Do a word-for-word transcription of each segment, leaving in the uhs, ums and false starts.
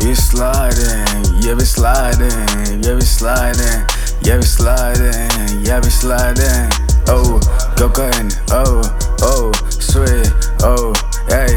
We sliding, yeah we sliding, yeah we sliding, yeah we sliding, yeah we sliding. Oh, cocaine, oh, oh, sweet, oh, hey.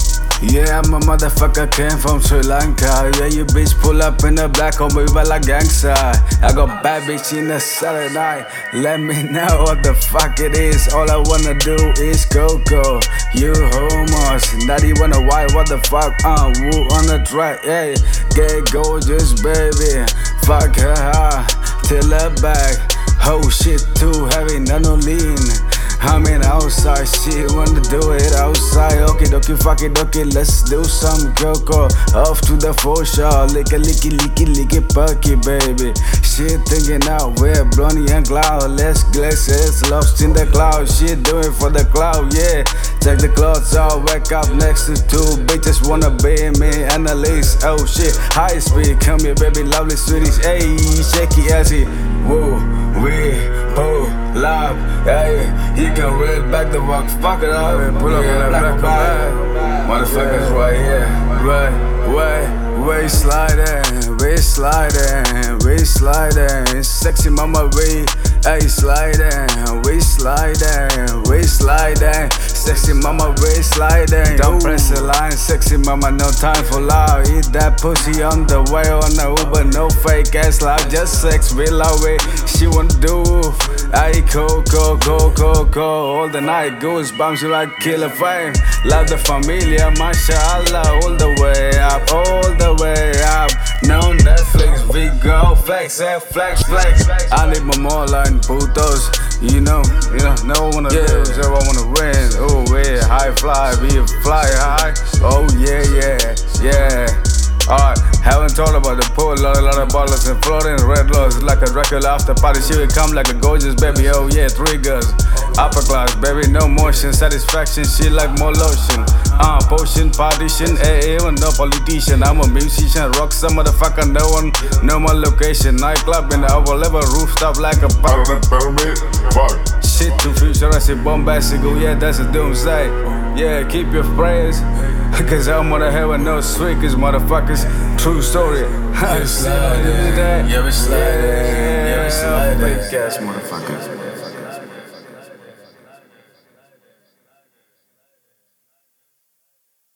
Yeah, I'm a motherfucker, came from Sri Lanka. Yeah, you bitch pull up in the black on me like gangsta. I got bad bitch in the Saturday night. Let me know what the fuck it is. All I wanna do is coco. You homos, not even a white. What the fuck? Uh, woo on the track. Yeah, get gorgeous, baby. Fuck her, huh? Till her back. Oh shit, too heavy, none no lean. I'm in outside, shit, wanna do it outside. Okay, dokie, fuck it, okay, let's do some coco. Off to the foreshaw, lick a licky, licky, licky, perky, baby. Shit, thinking out, we're blondie and cloud. Let's glass it's lost in the cloud. Shit, do it for the cloud, yeah. Take the clothes out, wake up next to two bitches, wanna be me, analyze. Oh shit, high speed, come here, baby, lovely sweeties. Hey, shaky assy, whoa, we, pull up, hey. You can read back the walk, fuck it up and pull up yeah, in the black bag. Motherfuckers right here, right, way, way sliding, way sliding, way sliding. Sexy mama, we, hey sliding, we sliding, we sliding. Sexy mama, we sliding. Don't press the line, sexy mama, no time for loud. Eat that pussy on the way on the Uber, no fake ass loud, just sex real away. She wanna do, ay go, go, go, go, go. All the night goosebumps like killer fame. Love the familia, mashallah. All the way up, all the way up. No Netflix, we go flex, eh, flex, flex. I need my more line putos. You know, you know, no one wanna yeah. lose, everyone wanna win. Oh yeah, high fly, we fly high. Oh yeah, yeah, yeah. Alright, haven't thought about the pool, lot, a lot of bottles and floating red laws like a Dracula after party. She would come like a gorgeous baby, oh yeah, three girls. Upper class, baby, no motion, satisfaction, she like more lotion. Uh, potion, partition, eh, even no politician. I'm a musician, rock some motherfucker, no one, no more location. Nightclub in the upper level, rooftop like a pop. Shit too futuristic, bombastic, oh yeah, that's a doomsday. Yeah, keep your prayers. Cause I'm on the hell with no sweet, cause motherfuckers, true story. Yeah, we sliding, yeah, we sliding, yeah, we sliding. Fake ass motherfuckers.